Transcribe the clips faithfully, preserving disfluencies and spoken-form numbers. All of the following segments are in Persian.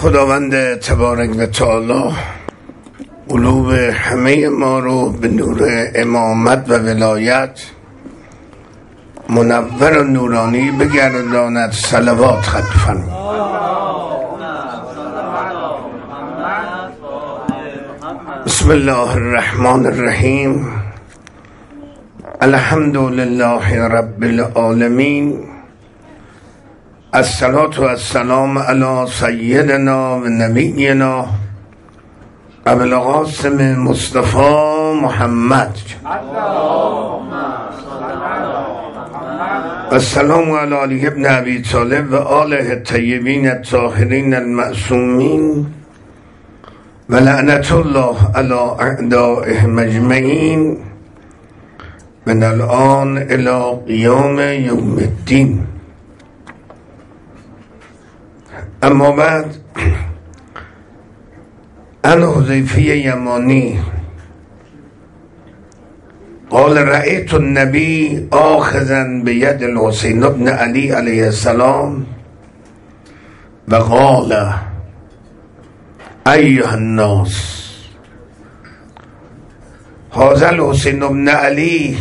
خداوند تبارک و تعالی قلوب همه ما رو به نور امامت و ولایت منور و نورانی بگرداند. صلوات ختم فرمایید. بسم الله الرحمن الرحیم. الحمد لله رب العالمین. الصلاة و السلام علی سیدنا و نبینا ابو القاسم مصطفی محمد. السلام علی علی ابن ابی طالب و آله الطیبین الطاهرین المعصومین و لعنت الله علی اعدائهم اجمعین من الان الی قیام یوم الدین. اما بعد، عن حذیفه یمانی قال رأیت النبی آخذا بید الحسین بن علی علیه السلام و قال ایها الناس هذا الحسین بن علی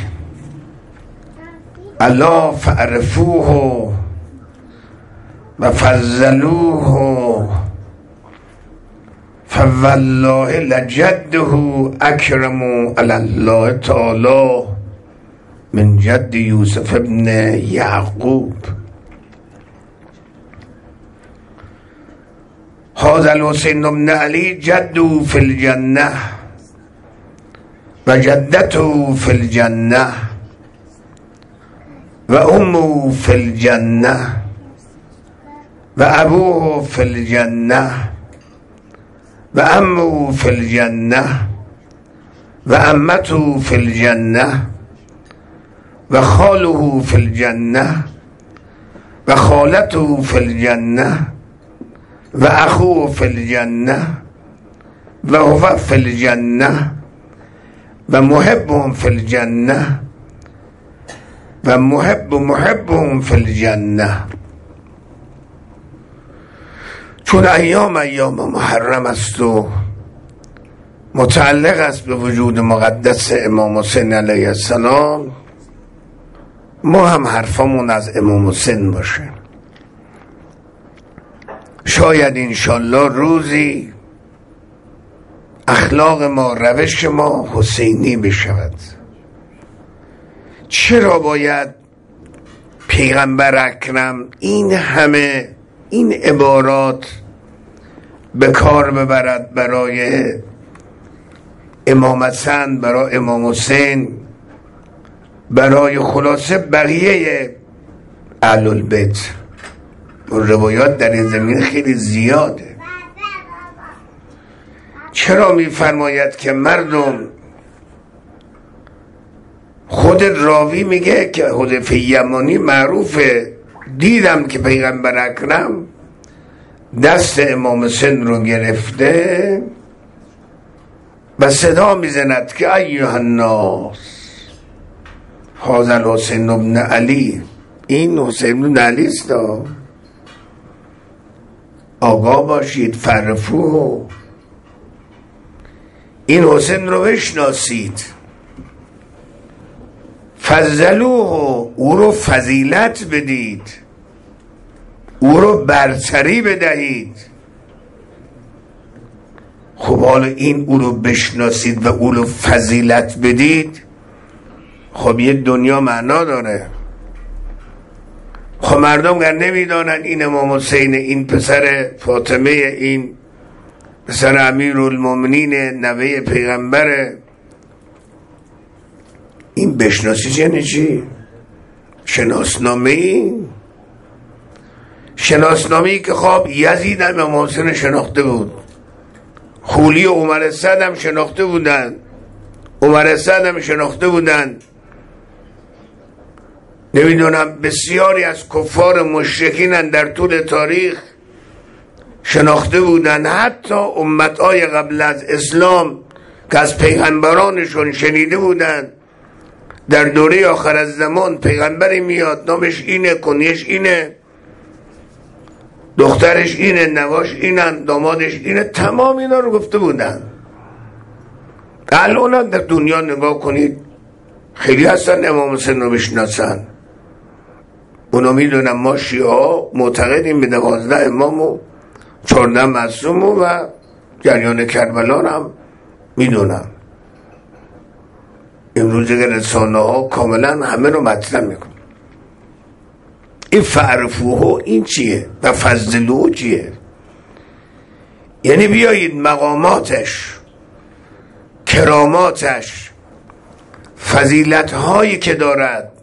الا فعرفوه و فضلوه فوالله لجده اکرم علی الله تعالی من جد یوسف ابن یعقوب. هذا الحسین بن علی جده فی الجنه و جدته فی الجنه و امه فی الجنه و ابوه فی الجنه و عمه فی الجنه و عمته فی الجنه و خاله فی الجنه و خالته فی الجنه و اخوه فی الجنه و هو فی الجنه و محبهم فی الجنه و محب محبهم فی الجنه. چون ایام ایام محرم است و متعلق است به وجود مقدس امام حسین علیه السلام، ما هم حرفمون از امام حسین باشه. شاید انشالله روزی اخلاق ما، روش ما حسینی بشود. چرا باید پیغمبر اکرم این همه این عبارات به کار ببرد برای امام حسن، برای امام حسین، برای خلاصه بقیه اهل البیت؟ روایات در این زمین خیلی زیاده. چرا میفرماید که مردم، خود راوی میگه که حذیفه یمانی معروفه، دیدم که پیغمبر اکرم دست امام حسین رو گرفته و صدا میزند که ایها الناس هذا الحسین بن علی. این حسین بن علی است، آقا باشید، فرفوه، این حسین رو بشناسید، فضلوه، او رو فضیلت بدید، او رو برتری بدهید. خب حالا این او رو بشناسید و او رو فضیلت بدید، خب یه دنیا معنا داره. خب مردم گر نمیدانن این امام حسین، این پسر فاطمه، این پسر امیرالمومنین، نوه پیغمبره، این بشناسی یعنی چی؟ شناسنامه ای؟ شناسنامه ای که خب یزید هم امام حسین شناخته بود، خولی و عمر سعد هم شناخته بودن، عمر سعد هم شناخته بودن، نمیدونم بسیاری از کفار مشرکین در طول تاریخ شناخته بودن. حتی امتهای قبل از اسلام که از پیغمبرانشون شنیده بودن، در دوره آخر از زمان پیغمبری میاد نامش اینه، کنیش اینه، دخترش اینه، نواش اینن، دامادش اینه، تمام اینا رو گفته بودن. الان در دنیا نگاه کنید خیلی هستن امام حسین رو بشناسن. اونا میدونن ما شیعه ها معتقدیم به دوازده امام و چهارده معصوم و جریان کربلا هم میدونم. امروز که رسانه ها کاملا همه رو مطرح میکنن. این فعرفوه این چیه و فضلوه چیه؟ یعنی بیایید مقاماتش، کراماتش، فضیلت هایی که دارد،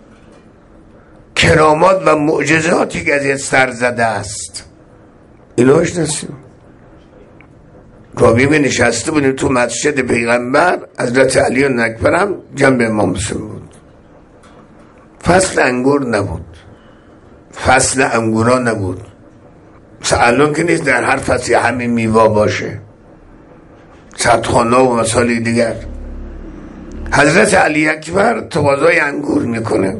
کرامات و معجزاتی که از این سر زده است، اینو بشناسیم. رابی می نشسته بودیم تو مسجد پیغمبر، حضرت علی اکبر هم جنب امام حسین بود. فصل انگور نبود، فصل انگورا نبود. الان که نیست در هر فصلی همین میوا باشه، صدخانه و مسائل دیگر. حضرت علی اکبر تقاضای انگور میکنه،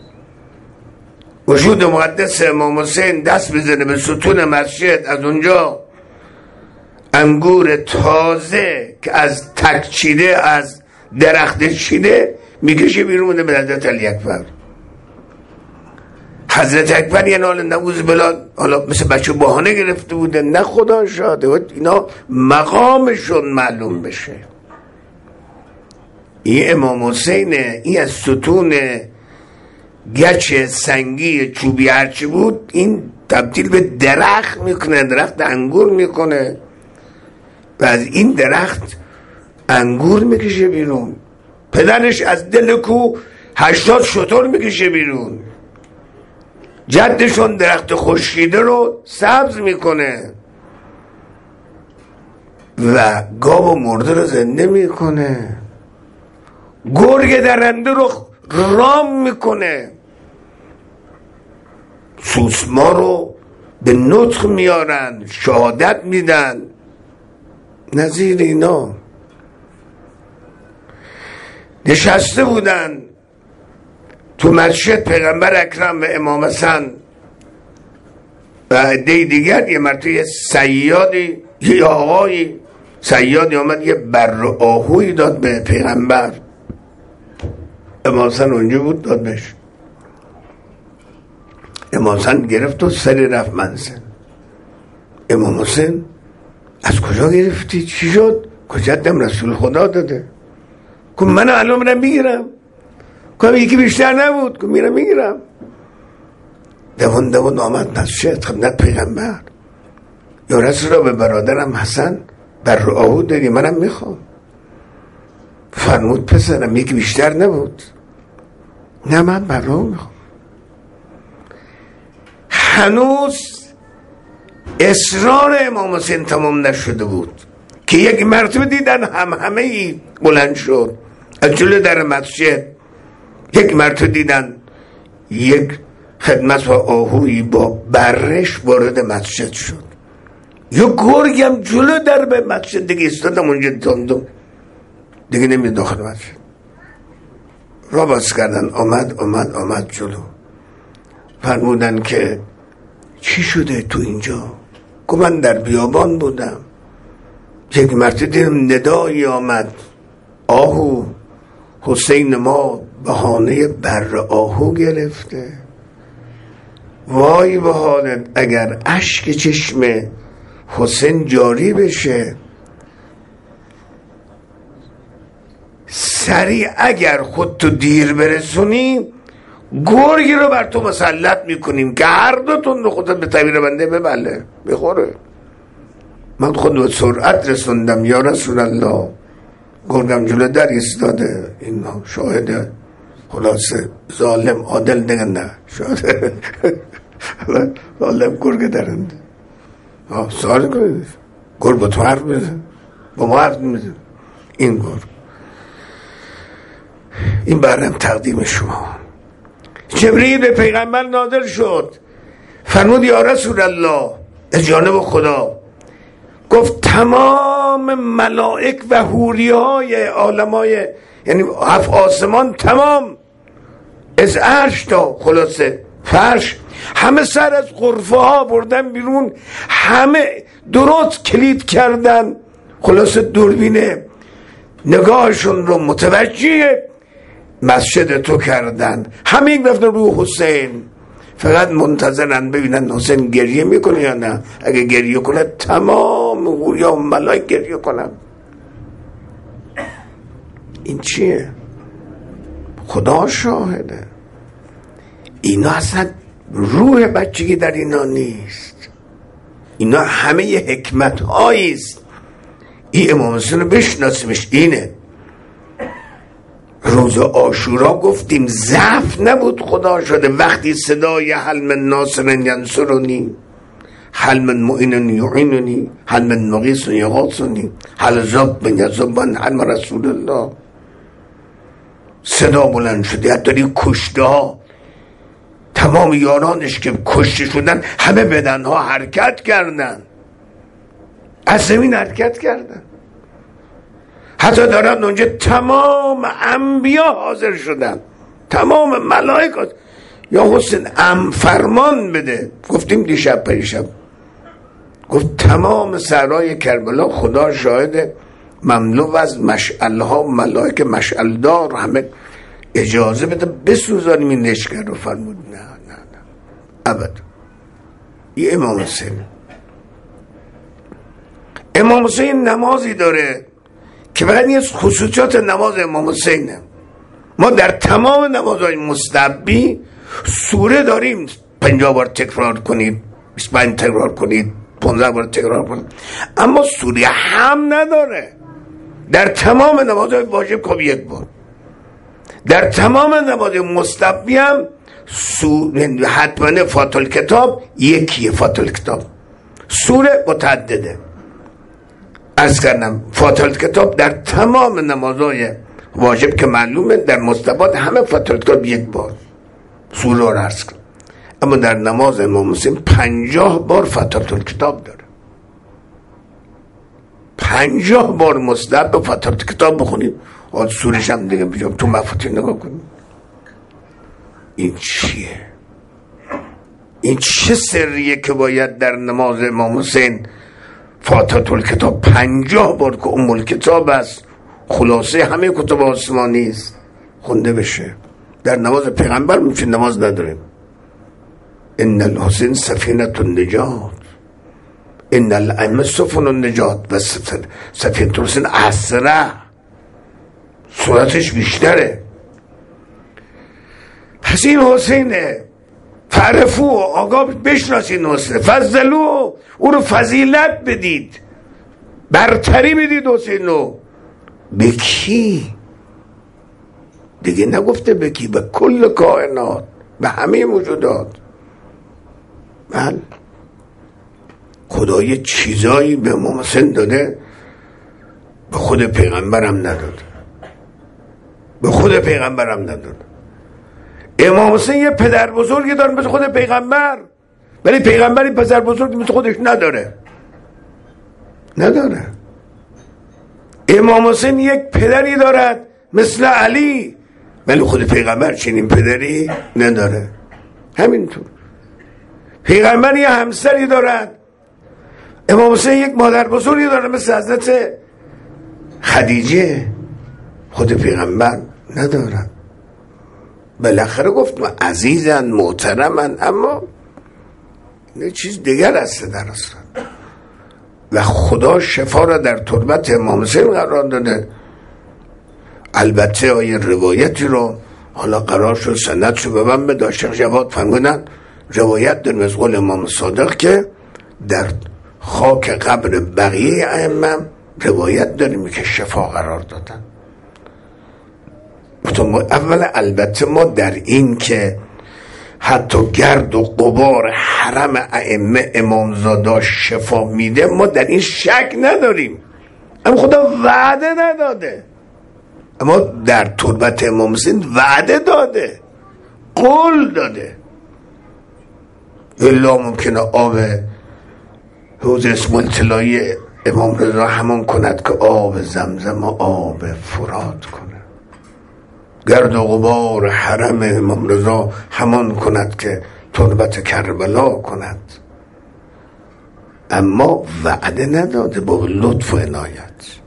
وجود مقدس امام حسین دست بزنه به ستون مسجد، از اونجا انگور تازه که از تک چیده، از درخت چیده میکشه بیرون به حضرت علی اکبر. حضرت اکبر یه نال نوز بلاد، حالا مثل بچه بهانه گرفته بوده، نه خدا شاده اینا مقامشون معلوم بشه. این امام حسینه، این از ستون گچ سنگی چوبی هرچی بود این تبدیل به درخت میکنه، درخت انگور میکنه و از این درخت انگور میکشه بیرون. پدرش از دل کو هشتاد شتر میکشه بیرون. جدشون درخت خشکیده رو سبز میکنه و گاو و مرده رو زنده میکنه. گرگ درنده رو رام میکنه. سوسما رو به نطق میارن، شهادت میدن. نظیر اینا نشسته بودن تو مسجد پیغمبر اکرم و امام حسن و عده دیگر. یه مرتبه صیادی، یه آقایی صیادی آمد یه بر آهوی داد به پیغمبر. امام حسن اونجا بود، داد بهش. امام حسن گرفت و سری رفت منزل. امام حسین از کجا گرفتی؟ چی شد؟ کجا دم رسول خدا داده؟ که من الان میرم میگیرم. که یکی بیشتر نبود، که میرم میگیرم. دوان دوان آمد مسجد خدمت پیغمبر. یا رسول را به برادرم حسن بر آهو داری، منم میخوام. فرمود پسرم یکی بیشتر نبود. نه من بر آهو میخوام. هنوز اصرار امام حسین تمام نشده بود که یک مرتبه دیدن هم همه ای بلند شد از جلو در مسجد. یک مرتبه دیدن یک خدمت و آهوی با برش وارد مسجد شد. یک گرگم جلو در به مسجد دیگه ایستادم اونجا دندم دیگه نمید داخل مسجد. را باز کردن، آمد آمد آمد جلو. فرمودن که چی شده تو اینجا؟ که من در بیابان بودم، یک مرتبه دیدم ندایی آمد، آهو حسین ما بهانه بر آهو گرفته. وای به حالت اگر اشک چشم حسین جاری بشه، سریع اگر خودتو دیر برسونی گرگی رو بر تو مسلط میکنیم که هر دوتون رو خودت به تعبیر بنده ببله بخوره. من خود به سرعت رسوندم یا رسول الله. گرگم جلو در ایستاده، این شاهد خلاصه ظالم عادل دیگه نه شاهد ظالم گرگ درنده. سوال کنید گرگ با تو حرف میزن، با ما حرف میزن. این گرگ، این برنم تقدیم شما. جبریل به پیغمبر نازل شد، فرمود یا رسول الله از جانب خدا. گفت تمام ملائک و حوری های عالمای، یعنی هفت آسمان تمام از عرش تا خلاصه فرش، همه سر از غرفه ها بردن بیرون، همه درست کلید کردن، خلاص دوربینه نگاهشون رو متوجه مسجد تو کردن. همین رفتن روی حسین، فقط منتظرن ببینن حسین گریه میکنه یا نه. اگه گریه کنه تمام حوریا و ملائک گریه کنن. این چیه؟ خدا شاهده اینا اصلا روح بچگی در اینا نیست، اینا همه ی حکمت هاییست. این امام حسین رو بشناسیمش. اینه روز عاشورا گفتیم ضعف نبود خدا شده وقتی صدای حل من ناصر ینصرنی، حل من معین یعیننی، حل من مغیث یغاثنی، حل زب من یزبن، حل من رسول الله. صدا بلند شده. حتی کشته ها، تمام یارانش که کشته شدن، همه بدن ها حرکت کردن، از زمین حرکت کردن. حتی دارن اونجا تمام انبیا حاضر شدن، تمام ملائکات. یا حسین ام فرمان بده. گفتیم دیشب پریشب، گفت تمام صحرای کربلا خدا شاهده مملو از مشعل ها، ملائک مشعل دار، همه اجازه بده بسوزانیم این لشکر رو. فرمود نه نه نه ابد. این امام حسین. امام حسین نمازی داره که فقط این خصوصیات نماز امام حسینه. ما در تمام نمازهای مستحبی سوره داریم، پنجاه بار تکرار کنید، بیست و پنج تکرار کنید، پانزده بار تکرار کنید، اما سوره هم نداره. در تمام نمازهای واجب کب یک بار، در تمام نماز مستحبی هم سوره حتما فاتحه کتاب یکیه. فاتحه کتاب سوره متعدده. از کردم فاتحه کتاب در تمام نمازهای واجب که معلومه، در مستحبات همه فاتحه کتاب یک بار سوره رو عرض کن. اما در نماز امام حسین پنجاه بار فاتحه کتاب داره. پنجاه بار مستحب فاتحه کتاب بخونید. آد سورش هم دیگه بجام تو مفاتیح نگاه کنید. این چیه؟ این چه سریه که باید در نماز امام حسین فاتحه کتاب پنجاه بار که ام الکتاب است، خلاصه همه کتب آسمانی است، خونده بشه. در نماز پیغمبر میشه نماز نداریم. ان الحسین سفینه النجات، ان الائمه سفن النجات و سفینه الحسین اسرع، سرعتش بیشتره. پس این حسینه، فعرفو آقا بشناسید حسین، فضلو او رو فضیلت بدید، برتری بدید حسین رو. به کی؟ دیگه نگفته به کی، به کل کائنات، به همه موجودات. بله خدا یه چیزایی به امام حسین داده به خود پیغمبرم نداد، به خود پیغمبرم نداد. امام حسین یه پدر بزرگی داره مثل خود پیغمبر، ولی پیغمبری پدر بزرگی مثل خودش نداره. نداره. امام حسین یک پدری دارد مثل علی، ولی خود پیغمبر چنین پدری نداره. همینطور پیغمبر یه همسری دارد، امام حسین یک مادر بزرگی داره مثل حضرت خدیجه، خود پیغمبر ندارد. بالاخره گفتم عزیزن محترمن، اما یه چیز دیگر است در اصل. و خدا شفا را در تربت امام حسین قرار داده. البته آیه روایتی رو حالا قرار شد سند شو به من به شیخ جواد فرمودن، روایت داریم از قول امام صادق که در خاک قبر بقیه ائمه روایت داریم که شفا قرار دادن. اول البته ما در این که حتی گرد و غبار حرم ائمه امامزاده شفا میده، ما در این شک نداریم، اما خدا وعده نداده. اما در تربت امام حسین وعده داده، قول داده. الا ممکنه آب حوض اسماعیل طلایی امام رضا همان کند که آب زمزم و آب فرات کنه. گرد و غبار حرم امام رضا همان کند که تربت کربلا کند، اما وعده نداده با لطف و عنایت.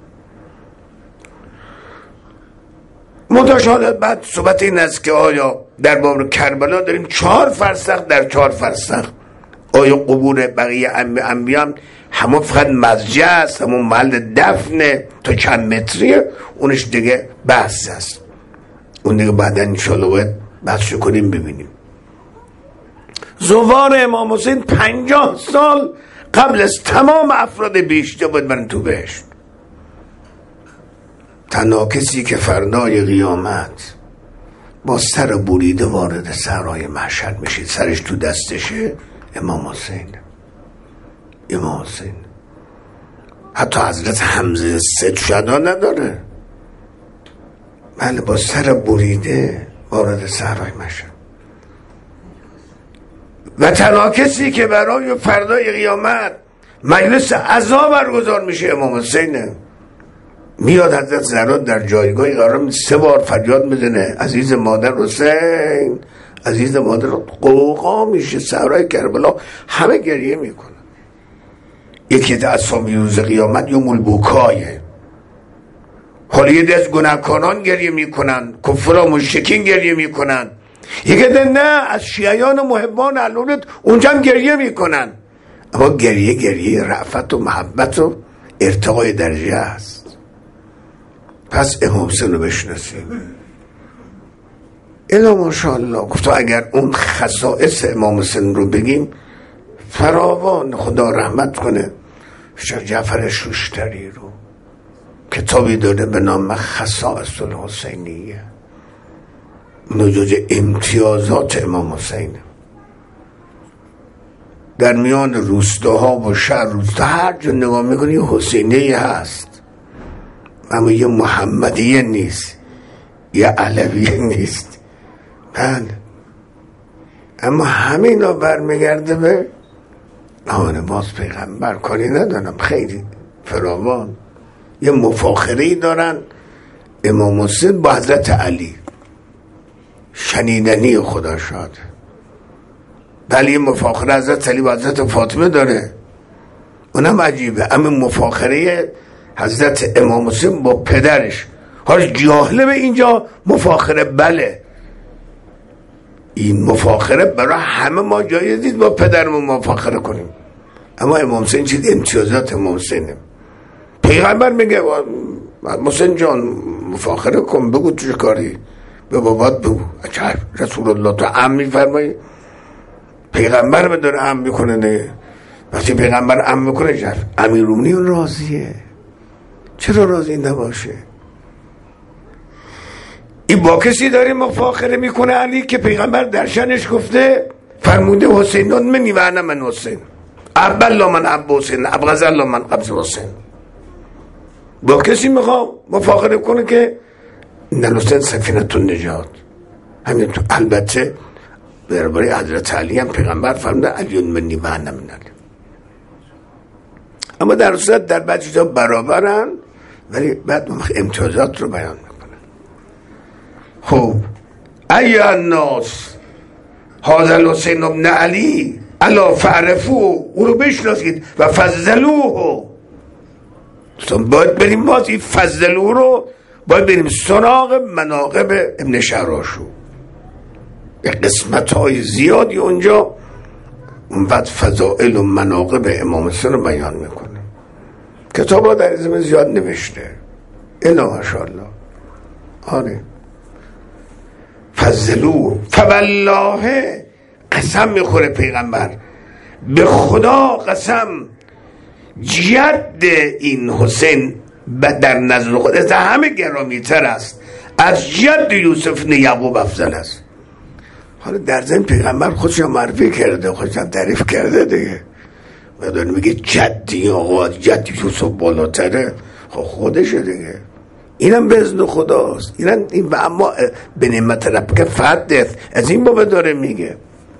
متشاله بعد صحبت این است که آیا در باب کربلا داریم چهار فرسخ در چهار فرسخ، آیا قبور بقیه انبیا هم همون فقط مزجع است، همون محل دفنه تا چند متریه، اونش دیگه بحث است، اون دیگه بعدا انشاءالله باید بحث کنیم ببینیم. زوار امام حسین پنجاه سال قبل از تمام افراد بیشتر باید برن تو بهشت. تنها کسی که فردای قیامت با سر بریده وارد صحرای محشر میشه، سرش تو دستشه، امام حسین. امام حسین حتی حضرت حمزه ست شدا نداره، بله با سر بریده وارد صحرای محشر. و تنها کسی که برای فردای قیامت مجلس عزا برگزار میشه امام حسینه. میاد حضرت زهرا در جایگاهی قرار میده، سه بار فریاد میزنه عزیز مادر حسین، عزیز مادر. قوقا میشه صحرای کربلا، همه گریه میکنن. یکی از اسامی روز قیامت یوم البکایه، حالا یه دست گناهکاران گریه میکنن، کفار و مشرکین گریه میکنن، یکی ده نه از شیعیان و محبان اهل اونجا هم گریه میکنن، اما گریه گریه رأفت و محبت و ارتقای درجه است. پس امام حسین رو بشناسیم. الا ماشاءالله گفتم اگر اون خصائص امام حسین رو بگیم فراوان، خدا رحمت کنه. شیخ جعفر شوشتری رو کتابی داده به نام خصائص الحسینیه، نجوز امتیازات امام حسین. در میان روستاها و شهر روستا هر جا نگاه میکنی حسینی هست، اما یه محمدیه نیست، یه علویه نیست. بله، اما همین رو برمیگرده به آن باز پیغمبر. کاری ندارم، خیلی فراوان یه مفاخره‌ای دارن امام حسین با حضرت علی، شنیدنی خدا شاد. بله یه مفاخره حضرت علی با حضرت فاطمه داره، اونم عجیبه. اما مفاخره حضرت امام حسین با پدرش، حالا جاهله به اینجا مفاخره، بله این مفاخره برای همه ما جایز نیست با پدرمون مفاخره کنیم، اما امام حسین چیز امتیازات امام حسینه. پیغمبر میگه حسین جان مفاخره کن، بگو چه کاری، به بابات بگو. رسول الله تو عم میفرمایی، پیغمبر به داره عم میکنه نه. وقتی پیغمبر عم میکنه جر امیرالمومنین راضیه، چرا راضی نباشه؟ این با کسی داره مفاخره میکنه علی که پیغمبر در شانش گفته فرموده حسینون منی و انا من حسین، ابلا من اب حسین، ابغض الله من قبض حسین. با کسی میخوام مفاخره کنه که نه حسین سفینه النجات. همین تو البته درباره حضرت علی هم پیغمبر فرموده علی منی و انا من علی، اما در صورت در بعضی جا برابرن، ولی بعد امتیازات رو بیان میکنن. خب ای الناس هذا الحسین ابن علی الا فعرفوه، او رو بشناسید و فضلوه. باید بریم باز این فضلوه رو باید بریم سراغ مناقب ابن شهراشو، به قسمت های زیادی اونجا اون بعد فضائل و مناقب امام حسین رو بیان میکنه. کتاب ها در ازم زیاد نوشته، الا ماشاءالله. آره فضلو فوالله، قسم میخوره پیغمبر، به خدا قسم جد این حسین در نظر خود از همه گرامی تر است، از جد یوسف بن یعقوب افضل است. حالا در ضمن پیغمبر خودش معرفی کرده، خودش تعریف کرده دیگه، و داره میگه جدی آقا، جدی یوسف بالاتره، خب خودشه دیگه، اینم به اذن خداست. اینم این و اما به نعمت ربک فحدث، از این بابا داره میگه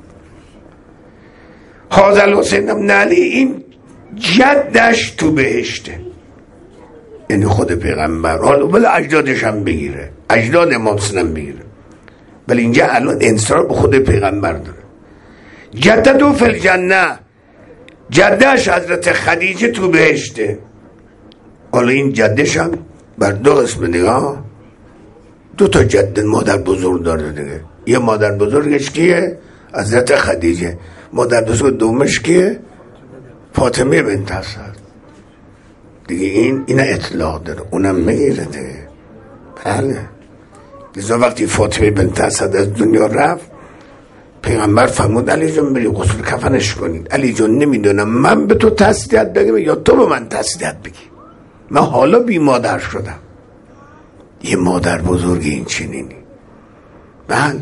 هذا الحسین ابن علی، این جدش تو بهشته، یعنی خود پیغمبر. حالا ولی اجدادش هم بگیره، اجداد امام حسین هم بگیره، ولی اینجا الان انصار به خود پیغمبر داره. جددو فی الجنه، جدش حضرت خدیجه تو بهشته. حالا این جدش هم بر دو قسم دیگه، دو تا جد مادر بزرگ داره دیگه. یه مادر بزرگش کیه؟ حضرت خدیجه. مادر بزرگ دومش کیه؟ فاطمه بنت اسد دیگه. این این اطلاع داره، اونم میگیره دیگه. بله. لذا وقتی فاطمه بنت اسد از دنیا رفت، پیغمبر فرمود علی جان بری غسل کفنش کنید. علی جان نمیدونم من به تو تسلیت بگم یا تو به من تسلیت بگی، من حالا بی مادر شدم. یه مادر بزرگی این چنینی. بله،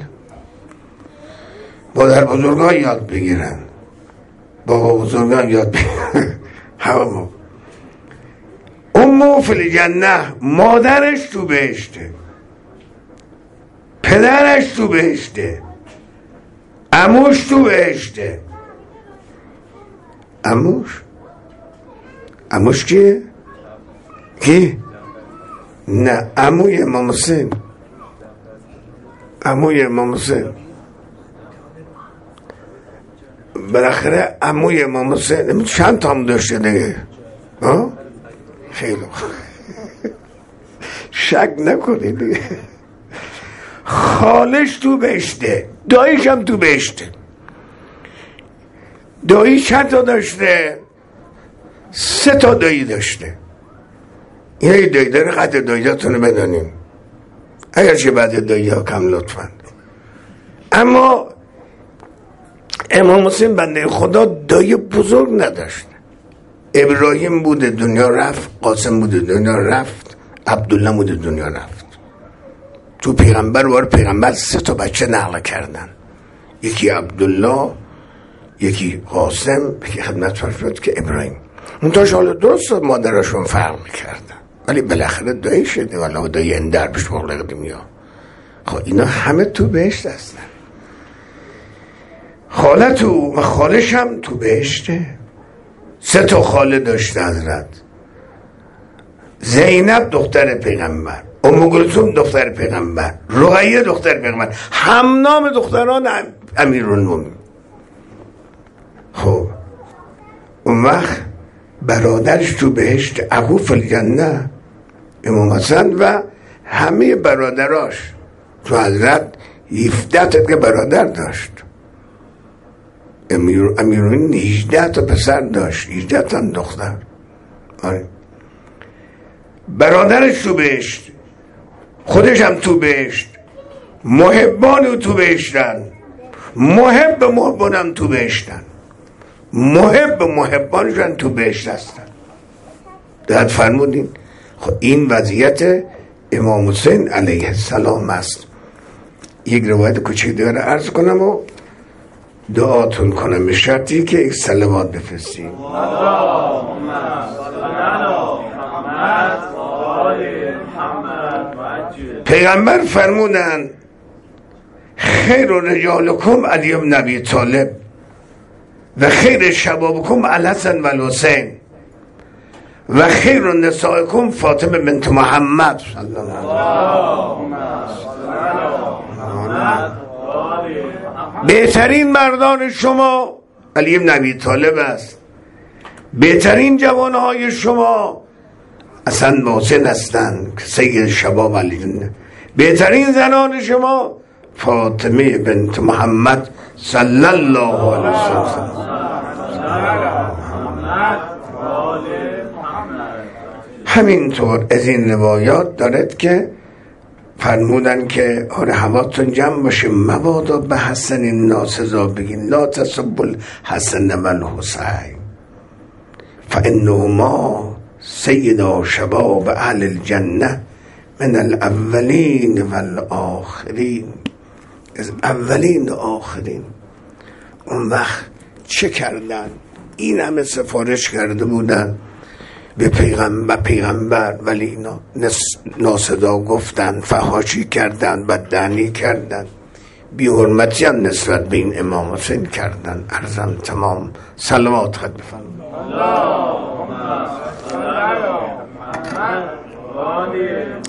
مادر بزرگا یاد بگیرن، بابا بزرگا یاد بگیرن. همه امو فی الجنه، مادرش تو بهشته، پدرش تو بهشته، عموش تو بهشته. عموش عموش کیه؟ کی؟ نه، عموی امام حسین. عموی امام حسین بالاخره عموی امام حسین چند تا هم داشته دیگه. ها؟ خیلی شک نکنید دیگه. خالش تو بهشته، داییش هم تو بهشته. دایی چند تا داشته؟ سه تا دایی داشته. این دایی داره قدر داییاتونو بدانیم، اگرچه بعد دایی ها کم لطفا. اما امام حسین بنده خدا دایی بزرگ نداشت. ابراهیم بود دنیا رفت، قاسم بود دنیا رفت، عبدالله بود دنیا رفت. تو پیغمبر وار پیغمبر سه تا بچه نقل کردن، یکی عبدالله، یکی قاسم، یکی خدمت فرمود که ابراهیم. اون تا حالا درست مادرشون فرق میکردن، ولی بالاخره دایی شده. والا دایی اندر بهش مغلق دنیا. خب اینا همه تو بهشت هستن. خاله تو و خالش هم تو بهشته. سه تا خاله داشته حضرت. زینب دختر پیغمبر، ام کلثوم دختر پیغمبر، رقیه دختر پیغمبر، هم نام دختران امیرالمومنین. خب اون وقت برادرش تو بهشت، ابو فی الجنه امام حسن و همه برادراش. تو حضرت هفده تا که برادر داشت. امیر امیرالمومنین هجده تا پسر داشت، هجده تا دختر. آره. برادرش تو بهشت، خودش هم تو بهشت، محبان تو بهشتن، محب محبانم تو بهشتن، محب محبانشان تو بهشت هستن. داد فرمودین. خب این وضعیت امام حسین علیه السلام است. یک روایت کوچیک دیگر عرض کنم و دعاتون کنم، به شرطی که یک صلوات بفرستیم. پیغمبر فرمودن خیر رجالکم علی بن ابی طالب و خیر شبابکم الحسن و الحسین و خیر نسائکم فاطمه بنت محمد صلی الله علیه. بهترین مردان شما علی بن ابی طالب است. بهترین جوانهای شما حسن و حسین هستند که سید شباب علی. بهترین زنان شما فاطمه بنت محمد صلی الله علیه وسلم. همینطور از این روایات دارد که فرمودن که آره حواتون جمع باشه، مبادا به حسن ناسزا بگین، لا تسب الحسن و الحسین فانهما سیدا شباب اهل الجنه من الاولین و الاخرین. از اولین و آخرین. اون وقت چه کردن؟ این همه سفارش کرده بودن به پیغمبر پیغمبر ولی اینا ناسدا گفتن، فحاشی کردن، بددهنی کردن، بی حرمتی هم نسبت به این امام حسین کردن. عرضم تمام. صلوات خد بفرمایید.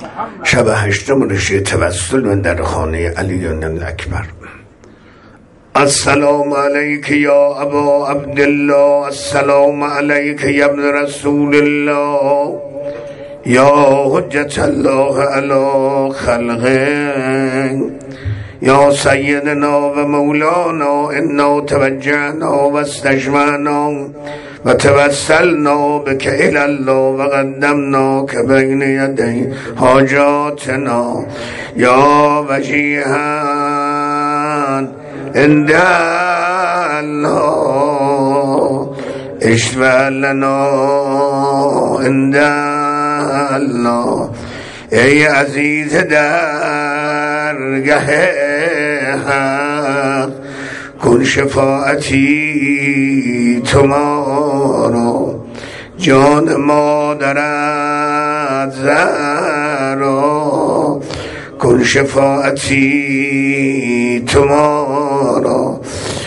شب هشتم رشته توسل من در خانه علی اکبر. السلام علیک یا ابا عبدالله، السلام علیک یا ابن رسول الله، یا حجت الله علی خلقه، یا سیدنا و مولانا، انا توجهنا و استجمعنا و توسلنا بک الی الله و قدمنا که بین یدی حاجاتنا، یا وجیها عند الله اشفع لنا عند الله. ای عزیز درگه حق کن شفاعتی تو ما رو، جان مادرت زهرا کن شفاعتی تو ما رو.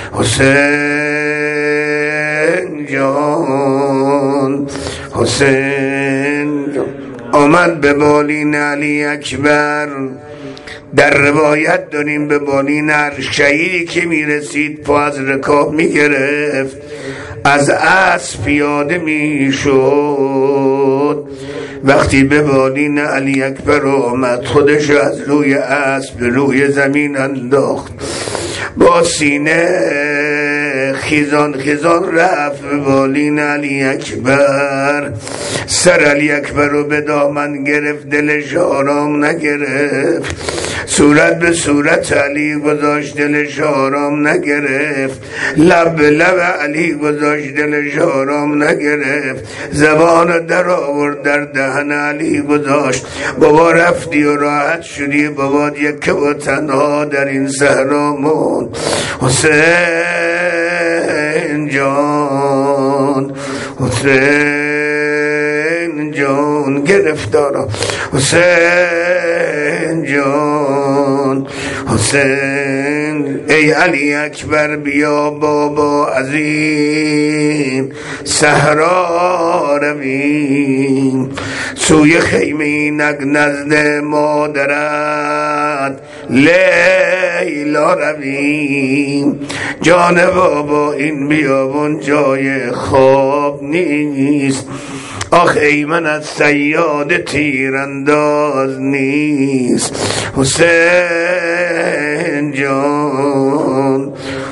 حسین جان، حسین جان آمد به بالین علی اکبر. در روایت داریم به بالین هر شهیدی که میرسید پا از رکاب میگرفت، از اسب پیاده میشد. وقتی به بالین علی اکبر آمد خودش از روی اسب روی زمین انداخت، با سینه خیزان خیزان رفت به بالین علی اکبر. سر علی اکبر رو به دامن گرفت، دلش آرام نگرفت. صورت به صورت علی گذاشت، دلش آرام نگرفت. لب به لب علی گذاشت، دلش آرام نگرفت. زبان در آورد در دهن علی گذاشت. بابا رفتی و راحت شدی، بابا یک و تنها در این صحرا موند. حسین جان، حسین جان گرفتارا، حسین جان، حسین. ای علی اکبر بیا بابا عظیم صحرا رویم، سوی خیمه اینک نزد مادرت لیلا رویم. جان بابا این بیابون جای خواب نیست، آخ ای من از صیاد تیرانداز نیست. حسین جان،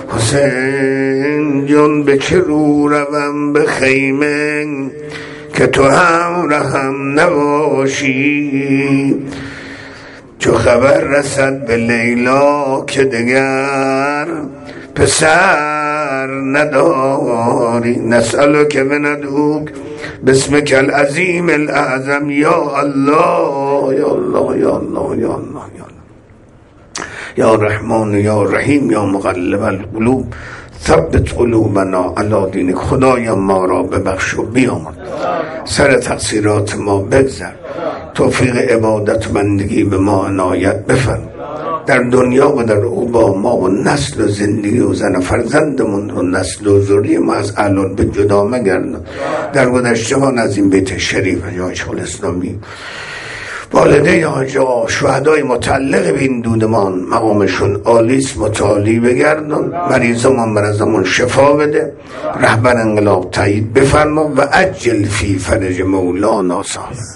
حسین جان به چه رو روم به خیمه که تو هم رحم نباشی. چو خبر رسد به لیلا که دگر پسر نداری، نسألو که بندوک بسمک العظیم الاعظم یا الله یا الله یا الله یا الله یا رحمان یا رحیم یا مقلب القلوب ثبت قلوبنا علی دینک. خدایا ما را ببخش و بیامرز، سر تقصیرات ما بگذر، توفیق عبادت بندگی به ما عنایت بفرما. در دنیا و در عقبا ما و نسل و زندگی و زن فرزندمون و نسل و ذریه ما از اعلان به جدا مگردان. در گذشتگان از این بیت شریف جای شیخ الاسلامی والده آجا شهدای متعلق به این دودمان مقامشون عالیست، متعالی بگردن. مریضمان مرضمون شفا بده، رهبر انقلاب تایید بفرما و عجل فی فرج مولانا صاحب.